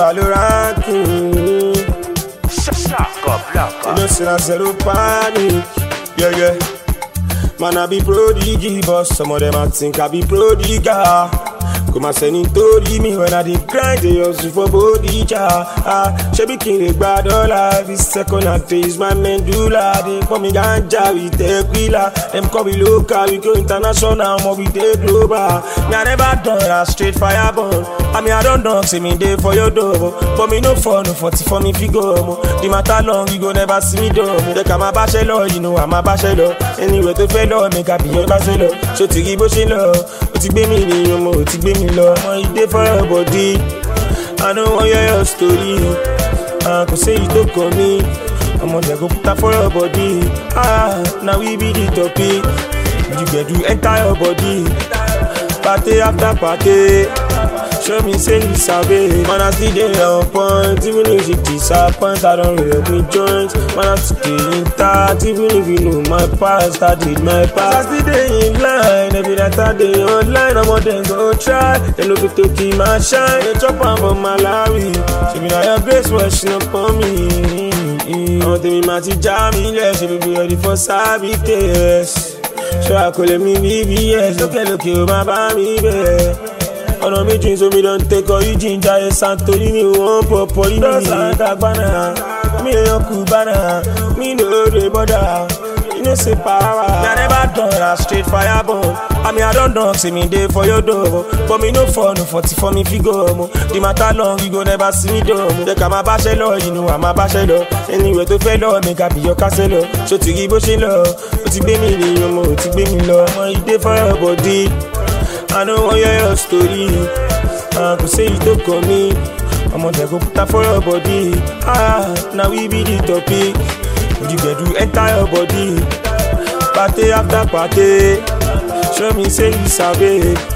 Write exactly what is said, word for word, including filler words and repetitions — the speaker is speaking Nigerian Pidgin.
ranking. Shaka blaka. You know, say I zero panic. Yeah, yeah. Man, I be prodigy, but some of them I think I be prodigal. Come and send it to me when I did grind, they also for body jar. Ah, she be king, they bad all life. This second and face my medulla. They call me ganja, we take wheeler. Them call me local, we go international, but we take global. Me I never done that straight fire burn. I mean I don't know, say me day for your door. But me no for no forty for me figure. The matter long, you go never see me do. They come a bachelor, you know I'm a bachelor. Anyway to fellow, make up your bachelor. So to give us a love, to be me, you know, to be me. Love, you dey for your body. I don't want to hear your story. I could say you don't call me. I'm on the go put that for your body. Ah, now we be the topic. You get to enter your body. Party after party. Show me say you sabi. Man, I still dey on point. Even if you disappoint, I don't really me joint. Man, I still dey intact. Even if you know my past, I did my past. I still dey in line. Every night I dey online. I'm on them go try. They look to keep my shine. They chop on for Malawi. She be like your grace washing up on me. I want to be my teacher, me less. She be ready for service test. So I call me B B S. Look at look you, my baby, baby. Ọ̀nà méjì so mi don take all you ginger ẹ̀ santori mi wọ́n pọ̀ pọ̀lì mi. Lọ́sàn-án kagbana, mi èèyàn kú bánà, mi no dey bother, you know say power. Me I never done that straight fire burn. I mean I don done say me dey for your door. But me no for no forty for me figure. The matter long, you go never see me do. They come a bachelor, you know I'm a bachelor. Anyway to fellow, make up your castle. So to give us a love, o ti gbé mi ní ọmọ, o ti gbé mi lọ. Ọmọ you dey for your body. I don't want to hear your story. I could say you don't call me. I'm on the go put that for your body. Ah, now we be the topic. You get to enter your body. Party after party. Show me say you sabi.